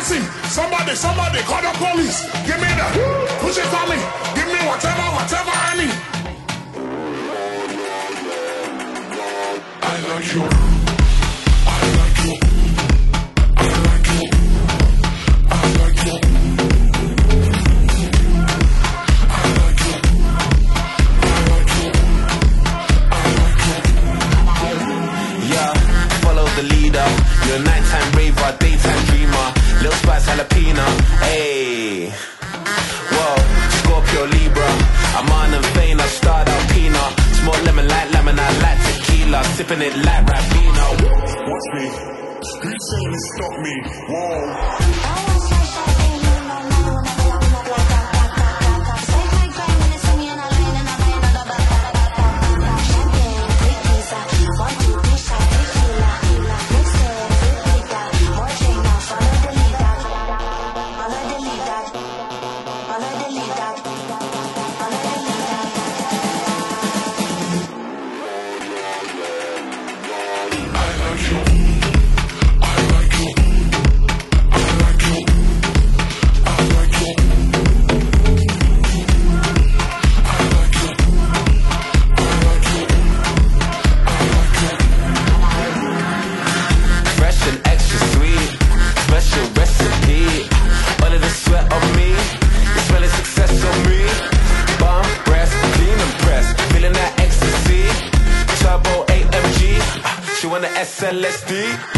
sexy. Somebody call the police. Give me the push it on me. Give me whatever I need. I like you. I like you. I like you. I like you. I like you. I like you. I like you. Yeah, follow the leader. You're a nighttime raver, daytime dreamer. Little spice jalapeno, ayy. Whoa, Scorpio Libra. I'm on and vain, I start out peanut. Small lemon like lemon, I like tequila. Sipping it like Rapino. Watch me, street saying to stop me. Whoa. She want the SLSD.